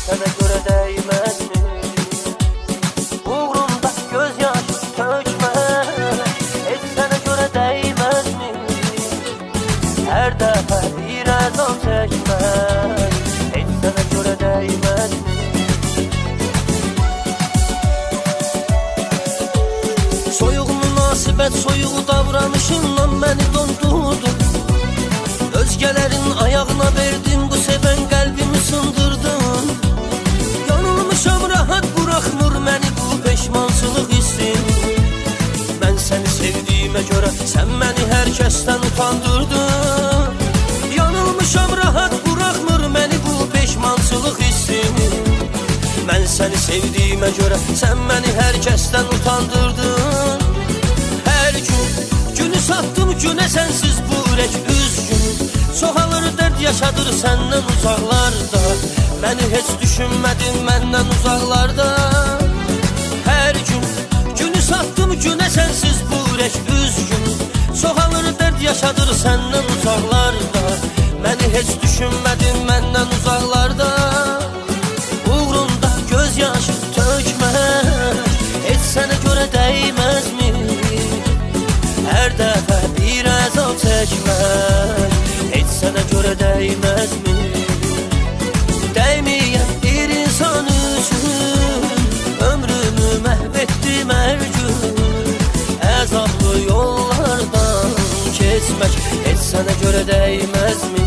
sənə görə dəyməzmi? Uğrunda göz yaşı tökmək, heç sənə görə dəyməzmi? Hər dəfə bir əzab çəkmək, heç sənə görə dəyməzmi? Soyuq münasibət, soyuq davranışınla məni dondurdun. Özgələrin ayağına verdim, bu sevən qəlbimi sındırdın. Yanılmışam, rahat buraxmır məni bu peşmançılıq hissin. Mən səni sevdiyimə görə sən məni hər kəsdən utandırdın. Yanılmışam, rahat buraxmır məni bu peşmançılıq hissin. Mən səni sevdiyimə görə sən məni hər kəsdən utandırdın. Hər gün günü satdım günə, sənsiz bu ürək üzgün. Çoxalır dərd yaşadır səndən uzaqlarda, məni heç düşünmədin məndən uzaqlarda. Hər gün günü satdım günə, sənsiz bu ürək üzgün. Çoxalır dərd yaşadır səndən uzaqlarda, məni heç düşünmədin məndən uzaqlarda. Uğrunda göz yaşı tökmək, heç sənə görə dəyməzmi? Hər dəfə bir əzab çəkmək, heç sənə görə dəyməzmi? Dəyməyən bir insan üçün ömrümü məhv etdim hər gün. Əzablı yollardan keçmək, heç sənə görə dəyməzmi?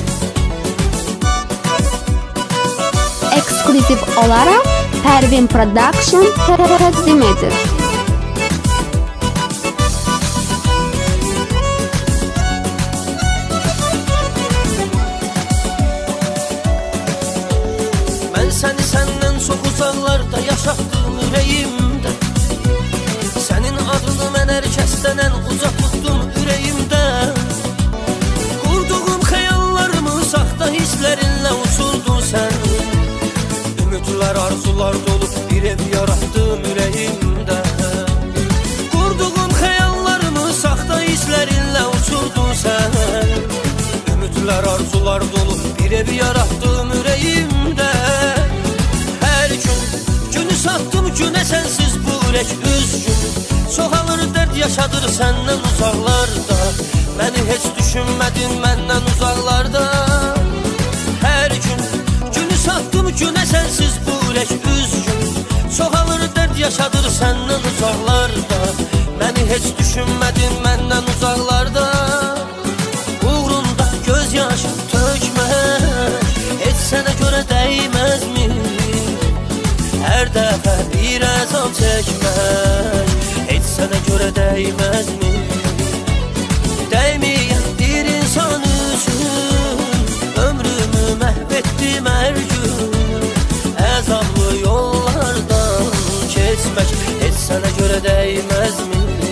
Ekskluziv olaraq Pervin Production təqdim edir. Səni səndən çox uzaqlarda yaşatdım ürəyimdə. Sənin adını mən hər kəsdən ən uzaq tutdum ürəyimdə. Qurduğum xəyallarımı saxta hisslərinlə uçurdun sən. Ümidlər, arzular dolu bir ev yaratdım ürəyimdə. Qurduğum xəyallarımı saxta hisslərinlə uçurdun sən. Ümidlər, arzular dolu bir ev yaratdım ürəyimdə. Satdım günə, sənsiz bu ürək üzgün. Çoxalır dərd yaşadır səndən uzaqlarda, məni heç düşünmədin məndən uzaqlarda. Hər gün günü satdım günə, sənsiz bu ürək üzgün. Çoxalır dərd yaşadır səndən uzaqlarda, məni heç düşünmədin məndən uzaqlarda. Uğrunda göz yaşı tökmək, heç sənə görə dəyməzmi? Hər dəfə bir əzab çəkmək, heç sənə görə dəyməzmi? Dəyməyən bir insan üçün ömrümü məhv etdim hər gün. Əzablı yollardan keçmək, heç sənə görə dəyməzmi?